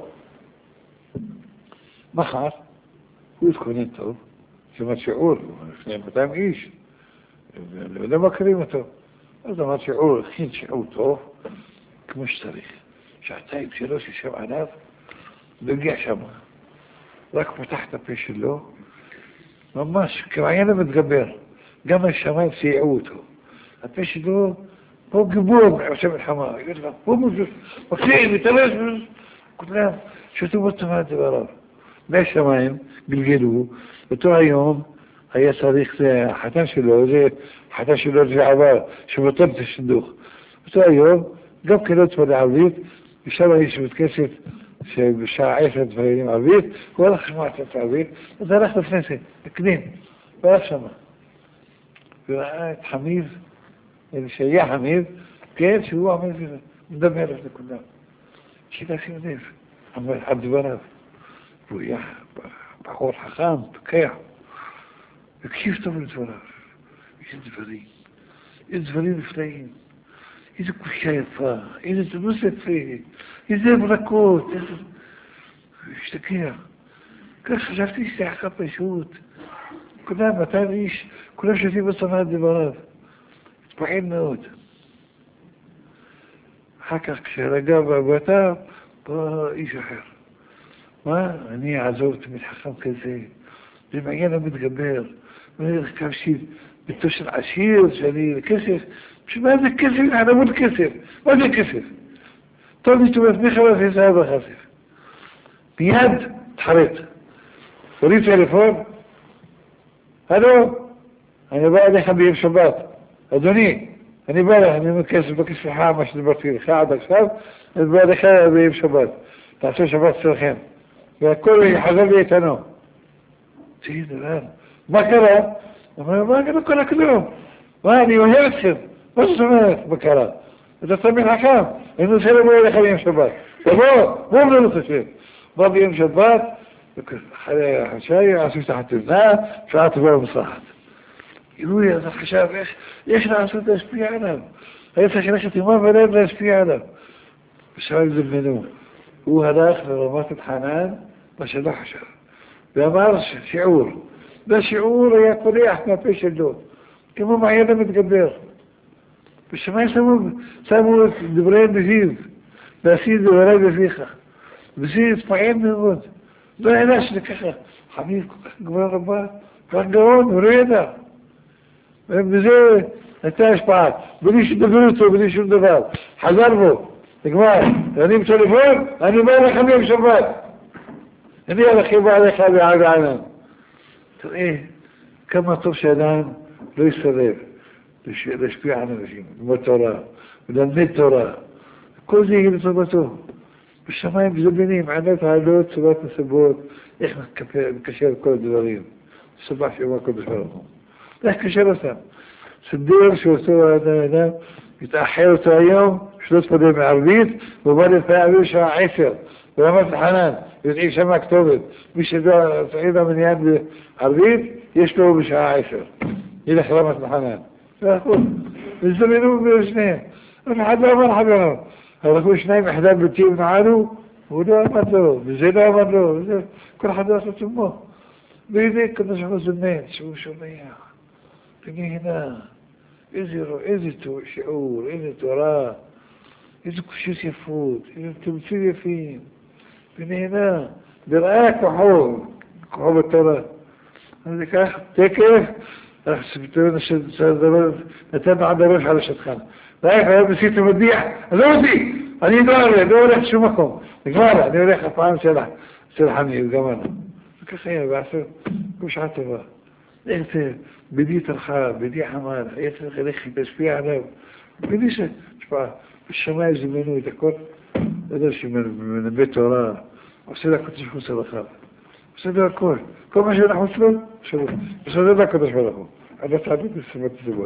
מחר, הוא התכונן טוב, שמע שיעור, לפני 200 איש, לא מכירים אותו. אז אמר שיעור, הכין שיעור טוב, כמו שצריך. 2 3 ישב עליו, והגיע שם. רק פתח את הפה שלו, ממש, כמעיין המתגבר. גם השמיים סייעו אותו. הפה שלו, פה גיבור, עושה מלחמה. הוא מקשיב, מתלש, כולם, שתו בצמא את דבריו. מהשמיים גלגלו, אותו היום היה צריך, זה החתן שלו, זה עבר, שבטל את השדוך. אותו היום, גם כן תפלה ערבית, ושם יש מתכסת שבשעה 10 תפלים ערבית, הוא הלך לשמוע את הערבית, אז הלך לפני זה, לקנים, והלך שמה. וראה את חמיב, שהיה חמיב, כן, שהוא עמד מדבר לכולם. שילה שים לב, על דבריו. והוא היה בחור חכם, פקח, הקשיב טוב לדבריו. איזה דברים נפלאים, איזה קושה יפה, איזה תנוס יפה, איזה ברכות, איזה... השתגע. כך חשבתי שזה היה פשוט. כולם, 200 איש, כולם שותים בצמא את דבריו. התפעל מאוד. אחר כך כשרגע בביתה, בא איש אחר. מה? אני אעזור תמיד חכם כזה, במעיין המתגבר, ואני רכב שיב ביתו של עשיר, שאני כסף, מה זה כסף? אני אמור כסף. מה זה כסף? טוב, נשתובב מחבר ויצאה בכסף. מיד תחרט. הוריד טלפון, הלו, אני בא אליך ביום שבת. אדוני, אני בא לך, אני מבקש לך מה שדיברתי לך עד עכשיו, אני בא אליך ביום שבת. תעשו שבת אצלכם. והכל יחזר לי איתנו. תגיד, מה קרה? אמרו, מה קרה כל הכלום? מה, אני אוהב אתכם. מה זאת אומרת, מה קרה? אתה תמיד חכם. אני רוצה לבוא אליך ביום שבת. תבוא, בואו לא חושב. בא ביום שבת, אחרי החשאי, עשו את החתונה, שעה טובה במשחת. אלוהי, אז חשב, איך לעשות להשפיע עליו? היה צריך ללכת עם ולב להשפיע עליו. ושאל זה ממנו. הוא הלך לרמת את חנן, מה שלא חשב. ואמר שיעור. והשיעור היה קולח מהפה שלו. כמו מעיין המתגבר. בשמיים שמו את דברי בזיו. ועשי דברי בפיך. בזיו התפעל מאוד. לא ידע שזה ככה. חביב כל כך גבוה רבה. רק גאון, הוא לא ידע. ובזה הייתה השפעה. בלי שדבר אותו, בלי שום דבר. חזר בו. נגמר. אני בטלפון, אני בא לך ביום שבת. אני הלכי בא לך בענן. תראה, כמה טוב שאדם לא יסרב. להשפיע על אנשים, ללמוד תורה, וללמד תורה. כל זה יהיה לטובתו. בשמיים זמינים, ענות העלות, צורת נסיבות, איך מקשר כל הדברים. סבח שאומר כל בשבילכם. איך קשר אותם? סדר שאותו האדם יתאחר אותו היום, שלוש פנים מערבית, ובא לפעמים שעה 10, ברמת החנן, יודעים שם הכתובת. מי שדע צעיד המניין בערבית, יש לו בשעה 10. ילך רמת החנן. וזמינו בשניהם. אף אחד לא אמר חברנו. הלכו שניים אחד בתים נענו, הוא לא אמר לו, וזה לא אמר לו, כל אחד לא עשה תומו. והנה קדוש ברוך הוא זמן, שהוא שומע. ונהנה. איזה שיעור, איזה תורה, איזה קושות יפות, איזה תמצים יפים. ונהנה. וראה כוחו בתורה. אז זה כך, תקף, נתנו עד הראש על השטחן. ראיך, היה בסית ומדיח, אני לא אותי, אני לא הולך לשום מקום. נגמר, אני הולך הפעם של חמי, גמרנו. וככה היה, ועשו, כמו שעה טובה. איך זה, בדי תרחה, בדי חמל, איך צריך ללכת להשפיע עליו. בדי שפעה, בשמיים זמינו את הכל, לא יודע שמנבא תורה, עושה לה קודש חוץ הלכה. עושה לה הכל. כל מה שאנחנו עושים, בסדר לה קודש ברוך. עד התעבית בסמת זבות.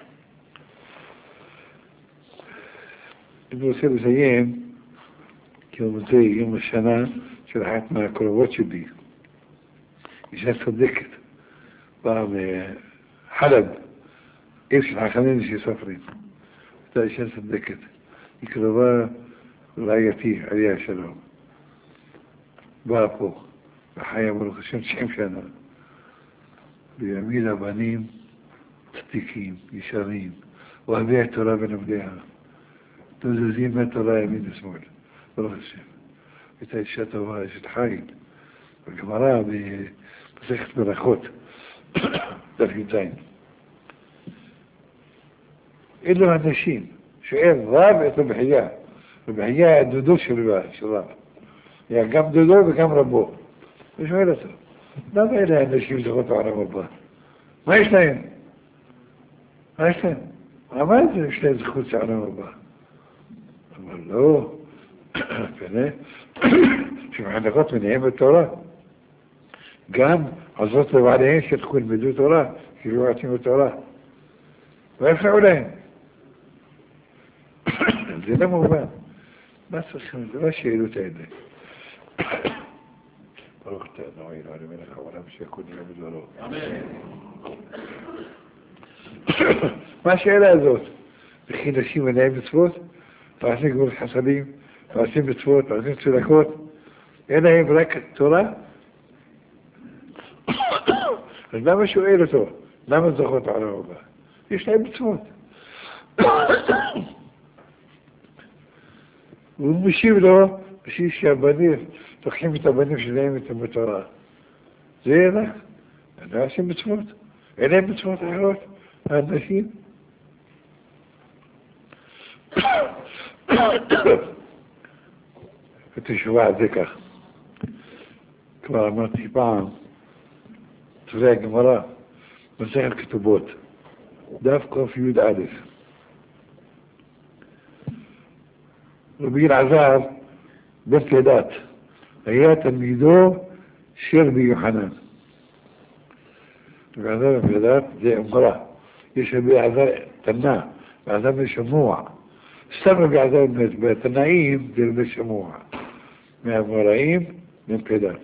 אני רוצה לסיים, כי הוא מוצא יום השנה של אחת מהקרובות שלי. אישה צודקת. באה מחלב, עיר של חכמים שסופרים. הייתה אישה צודקת. היא קרובה רעייתי, עליה שלום. באה פה, וחיה ברוך השם 90 שנה. ויעמיד הבנים צדיקים, ישרים, אוהבי התורה ונובדיה. תזזים מהתורה ימין ושמאל, ברוך השם. הייתה אישה טובה, אשת חיל. בגמרא, במסכת ברכות, דף י"ז. אלו הנשים, שואל רב את רבחיה. רבחיה היה דודו של רב. היה גם דודו וגם רבו. הוא שואל אותו, למה אלה האנשים זוכות העולם הבא? מה יש להם? מה יש להם? מה זה יש להם זכות העולם הבא? אמר לא, פנה, שמחנכות מניעים בתורה. גם עזרות לבעליהם שתכו ילמדו תורה, כאילו עושים בתורה. והפרעו להם. זה לא מובן. מה צריכים? זה לא שאלות האלה. ברוך אתה אדוני אלוהינו מלך העולם שיכון יום בדברו. מה השאלה הזאת? וכי נשים מנהים מצוות? ועושים גבול חסדים? ועושים מצוות? ועושים צדקות? אין להם רק תורה? אז למה שואל אותו? למה זוכות העולם הבא? יש להם מצוות. הוא משיב לו, בשביל שהבנים, תוקחים את הבנים שלהם את המטרה. זה רק, הם לא עושים מצוות. אין להם מצוות אחרות, האנשים. ותשובה על זה כך. כבר אמרתי פעם, תראי הגמרא, מסכת כתובות, דף ק"א. רבי אלעזר בן פדת היה תלמידו של רבי יוחנן. רבי אלעזר בן פדת זה אמרה. יש רבי אלעזר תנא, רבי אלעזר בן שמוע. סתם רבי אלעזר בן תנאים זה רבי שמוע. מהאמוראים בן פדת.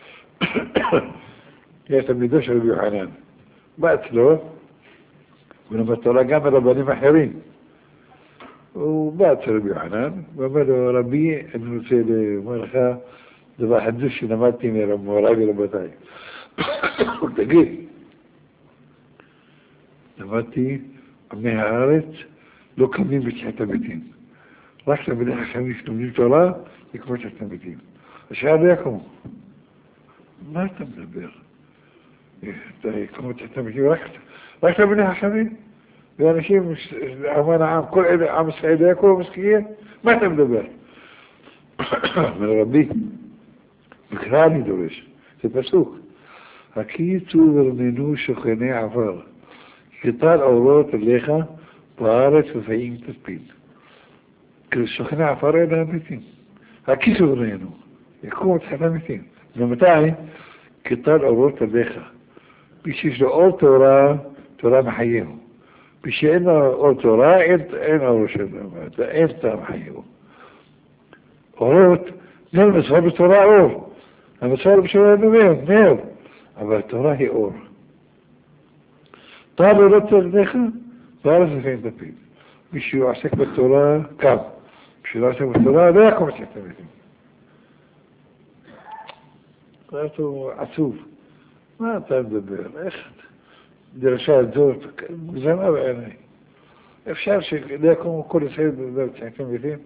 היה תלמידו של רבי יוחנן. בא אצלו, ולמד תורה גם מרבנים אחרים. הוא בא אצל רבי יוחנן, ואומר לו, רבי, אני רוצה לומר לך דבר חדש שלמדתי מוריי ורבותיי. תגיד, למדתי, עמי הארץ לא קמים בתחיית המתים. רק תלמידי חכמים שלומדים תורה, יקמו תחיית המתים. השאר לא יקמו. מה אתה מדבר? יקמו תחיית המתים, רק תלמידי חכמים? ואנשים, אמן העם, כל אלה, עם ישראל, היה כולם מסכימים, מה אתה מדבר? רבי, בקרא אני דורש, זה פסוק. הקיצו ורננו שוכני עבר, كتار أوروت الليخة بارت وفاين تسبيل كل شخناع فريدها ميتين هكي سغرينو يكون تحفى ميتين نمتاعي كتار أوروت الليخة بيشيش لأول تورا محييه بيشي إنا أول تورا إن أوروشد إنت محييه أوروت نلمس هو بتورا أور أما صار بشورا نمير أما تورا هي أور طالب أوروت الليخة بارت وفاين تسبيل بيشي يعسك بالتورا كام مش لازم التراب لا يقوم تحتمل قالته عسوف ما تندبر اخد درشات زور زمان بعيني افشار شيء ليكم كل سيد ذات تحتمل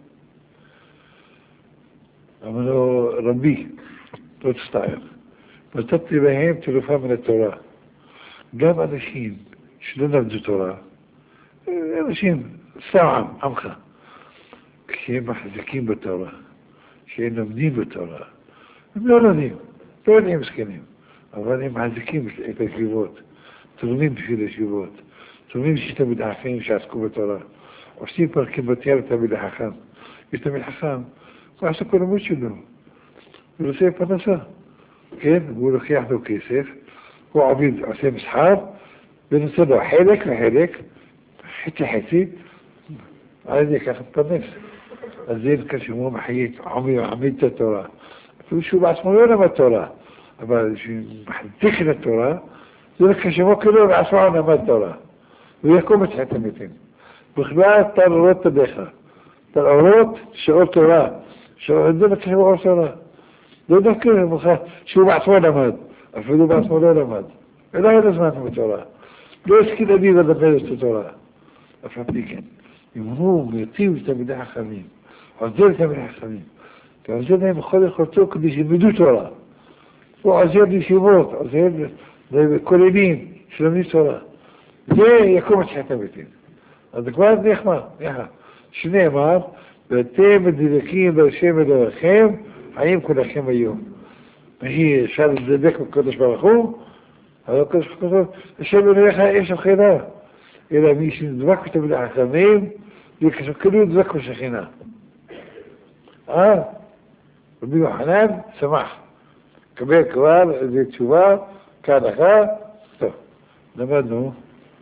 عملوا ربيه لو تستعير فتبتي بهيم تلفها من التراب قام أنشين شلون نبدو تراب أنشين ساعة عمخة شيء محزكين بالتوراة شيء نمدين بالتوراة ملونين توني مسكينين أولي محزكين بالتجربات تغنين في التجربات تغنين شيء تبدأ حقين مش عسكوا بالتوراة وشتين بركين بطيارة تبدأ حقان يتبدأ حقان وعسكوا نموش له يقولوا سيف فنسا كين يقولوا خياحدوا كيسيف هو عبيد عسيم اسحاب بنسدوا حيلك وحيلك حتي عايزك أخذت نفس الزين كشمو محيط عميد التوراة شو بعثموا لنا التوراة أما محدكنا التوراة ذلك كشمو كله بعثمونا ما التوراة ويكون متحتمتين بخبار طالوات تبخة طالوات شعور توراة شعور عندنا كشمو أور توراة ذلك كله مخاف شو بعثمونا ماد أفضل بعثمونا ماد إلا هذا زمان التوراة ليش كده دي هذا فيروس التوراة أفهمتين يمنوهم يطيب تبدأ خمين عزير تبدأ خمين كعزير هم خلي خرطوك دي يمدو تورا وعزير دي يموت عزير دي كوليبين شلمني تورا ليه يكون تحتمتين هذا كوار دي يخما شنو مار بتيم الدلكين بالشيم الخيم عيم كل خيم اليوم ما هي شال الزبيك وكدش برخوه هذا كدش برخوه الشيم اللي يخا ايش الخيرات إذا ميش نذكر تبدأ خميم يكشف كله نذكر شخينا ربي وحنان سمح كبير كوار زي شوار كان أخا لما أنه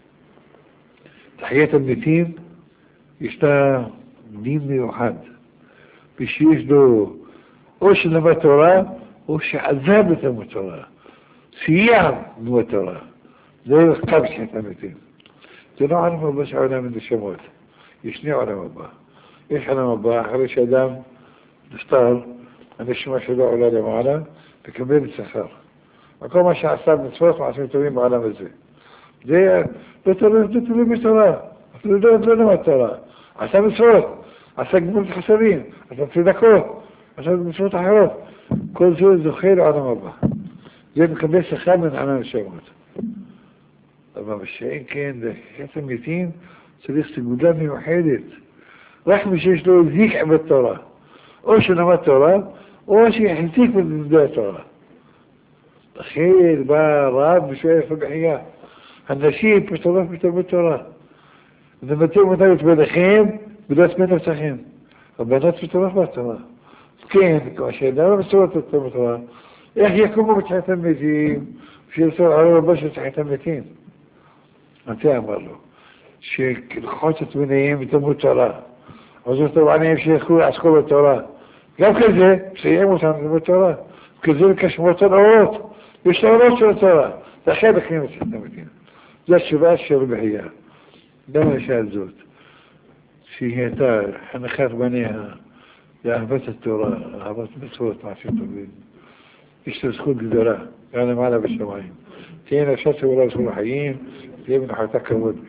تحية المتين يشتا دين واحد بيشيش دو وش لما ترى وش عذاب لما ترى سيام لما ترى زي القبش المتين تنوع عنهم بس عنا من الشموت يشنيع على مبا إيش على مبا خريش أدام دستار أن الشمع شدوع ولا معنا بكمية السخار أقوم أشياء عصاب نتفاق مع سمتوين بعلام الزي زي لتلو بترى لتلو ما ترى عصاب الصوت عصاب قبل الحسابين عصاب تدكوه عصاب بصوت حيوت كل زوج زخير على مبا زي بكمية السخار من عنا الشموت أما بالشيء كان ده كاتم 200 سليست قدامي وحيدت راح مشيش له ذيك عبد التوراة اوش نما التوراة اوش يحيتيك من بداية التوراة خير بقى راب بشوية فبحياه هالنشيب بتوراة بالتوراة لما تيجي متابعة بدخين بدأت منه بسخين وبنات بتوراة بالتوراة كين كوشي ده بس هو التوراة إيه يكونوا بتحتمتين في يسوع على بس تحتمتين أنت أمرله شيء الخوتة من أيام تموت ترى وزوجت طبعا يمشي أخوي عسكر التوراة قال كذا سيئموت عن التوراة كذلك كشموت الأوروت يشتغلوت في التوراة تخيل كلمة تحتمتين ذا الشباب الشربحية ده ما يشاهد زوت فيه تار حنا خاف بنيها يا أهبت التوراة أهبت بصوت مع شيء طبيب يشترسكون قدراء يعني معنا بالشمعين تينا شاسي ولا رسول حيين تينا حتى كمود